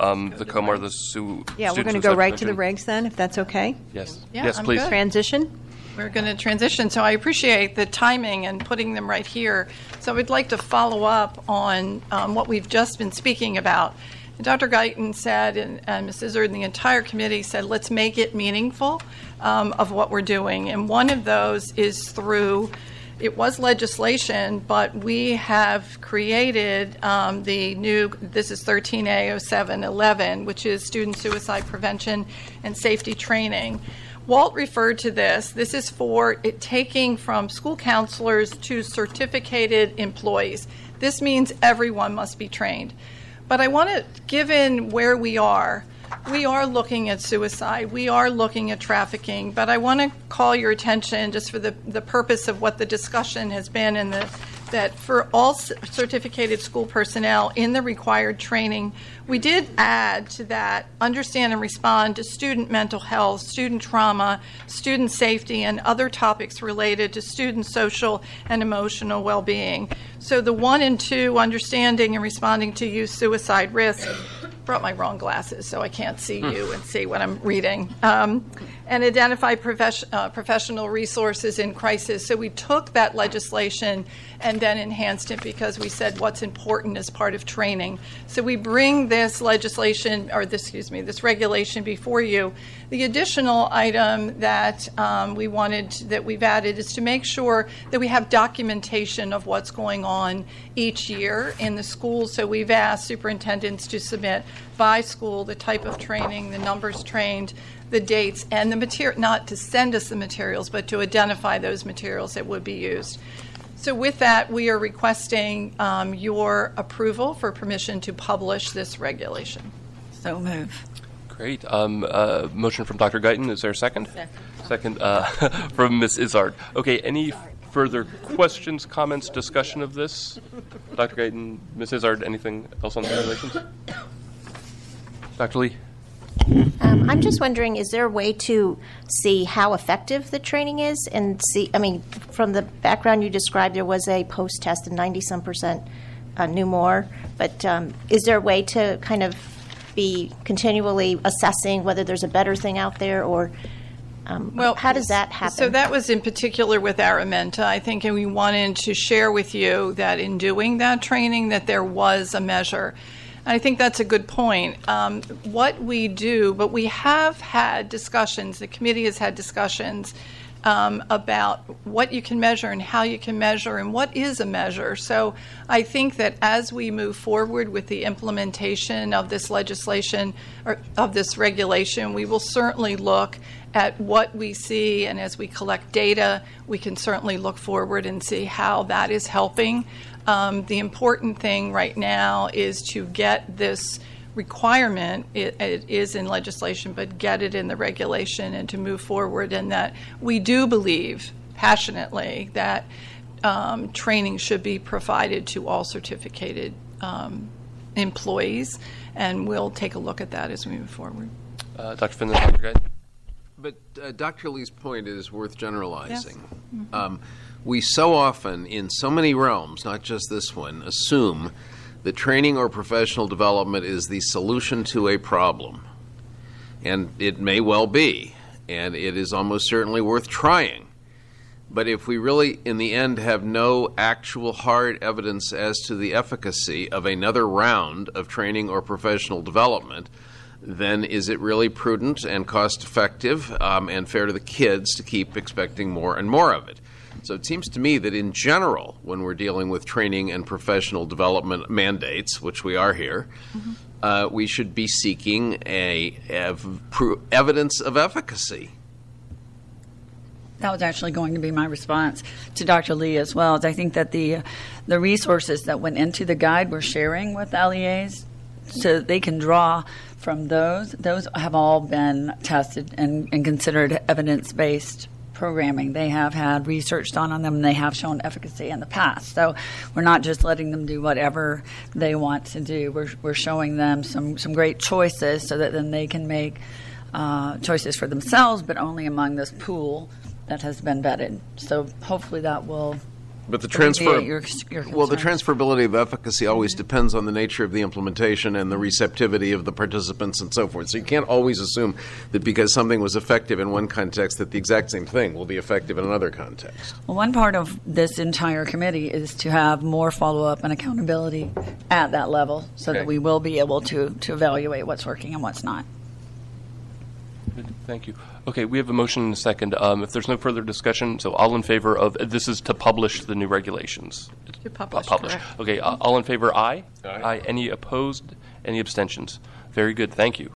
the COMA or the Yeah, we're going to go right to the regs then, if that's okay. Yes. Yeah, yes, I'm please. good. Transition. We're going to transition, so I appreciate the timing and putting them right here. So I would like to follow up on what we've just been speaking about. And Dr. Guyton said, and Ms. Izzard and the entire committee said, let's make it meaningful of what we're doing. And one of those is through, it was legislation, but we have created the new, this is 13A0711, which is student suicide prevention and safety training. Walt referred to this. This is for it taking from school counselors to certificated employees. This means everyone must be trained. But I want to, given where we are looking at suicide, we are looking at trafficking, but I want to call your attention just for the purpose of what the discussion has been and that for all certificated school personnel in the required training, we did add to that understand and respond to student mental health, student trauma, student safety, and other topics related to student social and emotional well-being. So the 1 and 2, understanding and responding to youth suicide risk, brought my wrong glasses so I can't see you and see what I'm reading, and identify professional resources in crisis. So we took that legislation and then enhanced it because we said what's important as part of training. So we bring this legislation, or this regulation before you. The additional item that that we've added is to make sure that we have documentation of what's going on each year in the schools. So we've asked superintendents to submit by school the type of training, the numbers trained, the dates, and the material, not to send us the materials, but to identify those materials that would be used. So with that, we are requesting your approval for permission to publish this regulation. So move. Great. Motion from Dr. Guyton. Is there a second? Second from Ms. Izzard. Okay, any further questions, comments, discussion of this? Dr. Guyton, Ms. Izzard, anything else on the regulations? Dr. Lee? I'm just wondering, is there a way to see how effective the training is and see, I mean, from the background you described, there was a post-test of 90-some% knew more, but is there a way to kind of be continually assessing whether there's a better thing out there, or how does that happen? So that was in particular with Araminta, I think, and we wanted to share with you that in doing that training that there was a measure. I think that's a good point. What we do, but we have had discussions, the committee has had discussions about what you can measure and how you can measure and what is a measure. So I think that as we move forward with the implementation of this legislation or of this regulation, we will certainly look at what we see, and as we collect data, we can certainly look forward and see how that is helping. The important thing right now is to get this requirement, it is in legislation, but get it in the regulation and to move forward, and that we do believe passionately that training should be provided to all certificated employees, and we'll take a look at that as we move forward. Dr. Finley, Dr. Guyton? But Dr. Lee's point is worth generalizing. Yes. Mm-hmm. We so often, in so many realms, not just this one, assume that training or professional development is the solution to a problem. And it may well be, and it is almost certainly worth trying. But if we really, in the end, have no actual hard evidence as to the efficacy of another round of training or professional development, then is it really prudent and cost-effective and fair to the kids to keep expecting more and more of it? So it seems to me that in general, when we're dealing with training and professional development mandates, which we are here, we should be seeking evidence of efficacy. That was actually going to be my response to Dr. Lee as well. I think that the resources that went into the guide we're sharing with LEAs so that they can draw from those have all been tested and considered evidence-based programming. They have had research done on them, and they have shown efficacy in the past. So we're not just letting them do whatever they want to do. We're showing them some great choices so that then they can make choices for themselves, but only among this pool that has been vetted. So hopefully that will But the transfer, your well, the concerns. transferability of efficacy always depends on the nature of the implementation and the receptivity of the participants and so forth. So you can't always assume that because something was effective in one context that the exact same thing will be effective in another context. Well, one part of this entire committee is to have more follow-up and accountability at that level so Okay. that we will be able to evaluate what's working and what's not. Thank you. Okay, we have a motion and a second. If there's no further discussion, so all in favor of, this is to publish the new regulations. To publish, Publish. correct. Okay, all in favor, aye? Aye. Any opposed? Any abstentions? Very good, thank you.